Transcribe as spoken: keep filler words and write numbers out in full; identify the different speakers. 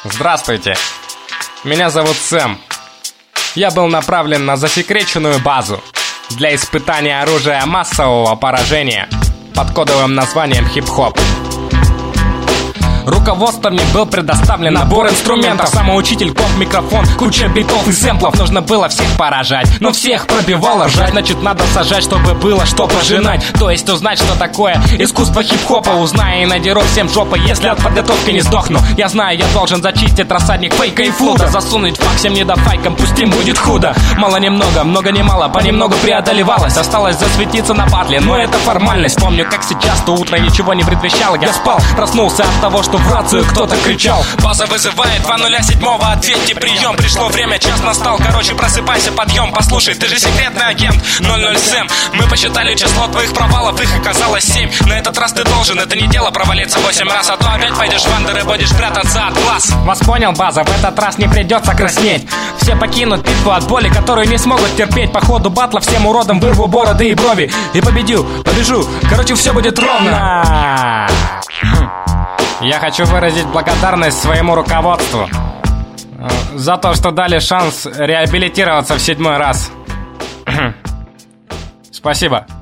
Speaker 1: Здравствуйте, меня зовут Сэм. Я был направлен на засекреченную базу для испытания оружия массового поражения под кодовым названием хип-хоп. Руководством мне был предоставлен набор инструментов: самоучитель, комп, микрофон, куча битов и сэмплов. Нужно было всех поражать, но всех пробивало ржать. Значит, надо сажать, чтобы было что пожинать. То есть узнать, что такое искусство хип-хопа. Узнаю и надеру всем жопы, если от подготовки не сдохну. Я знаю, я должен зачистить рассадник фейка и флуда, засунуть фак всем недофайкам, пусть им будет худо. Мало немного, много не мало, понемногу преодолевалось. Осталось засветиться на батле, но это формальность. Помню, как сейчас, то утро ничего не предвещало. Я спал, проснулся от того, что в рацию кто-то кричал: база вызывает два нуля седьмого, ответьте прием. Пришло время, час настал, короче, просыпайся, подъем. Послушай, ты же секретный агент ноль ноль Сэм. Мы посчитали число твоих провалов, их оказалось семь. На этот раз ты должен, это не дело провалиться восемь раз, а то опять пойдешь в андер и будешь прятаться от глаз. Вас понял, база, в этот раз не придется краснеть. Все покинут битву от боли, которую не смогут терпеть. По ходу батла всем уродам вырву бороды и брови и победю, побежу, короче, все будет ровно. Я хочу выразить благодарность своему руководству за то, что дали шанс реабилитироваться в седьмой раз. Спасибо.